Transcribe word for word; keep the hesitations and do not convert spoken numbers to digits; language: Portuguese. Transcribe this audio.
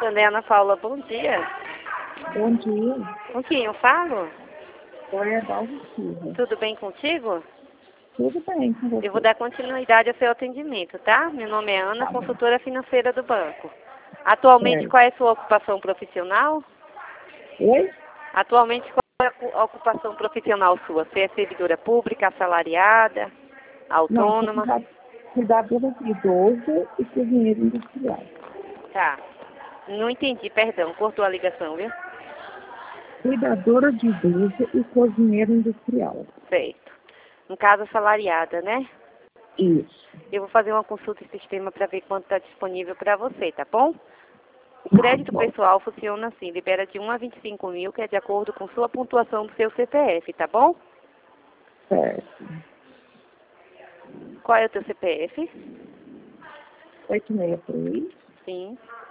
Dona Ana Paula, bom dia. Bom dia. Com quem eu falo? Oi, Adalvo Silva. Tudo bem contigo? Tudo bem com você? Eu vou dar continuidade ao seu atendimento, tá? Meu nome é Ana, Tá bom. consultora financeira do banco. Atualmente, Certo. qual é a sua ocupação profissional? Oi? Atualmente, qual é a ocupação profissional sua? Você é servidora pública, assalariada, Não, sou autônoma? cuida- cuidadora de idoso e cozinheiro industrial. Tá. Não entendi, perdão. Cortou a ligação, viu? Cuidadora de idoso e cozinheiro industrial. Certo. No caso, assalariada, né? Isso. Eu vou fazer uma consulta em sistema para ver quanto está disponível para você, tá bom? O crédito Bom, pessoal funciona assim, libera de um a vinte e cinco mil, que é de acordo com sua pontuação do seu C P F, tá bom? certo. Qual é o teu C P F? oito seis três, Sim,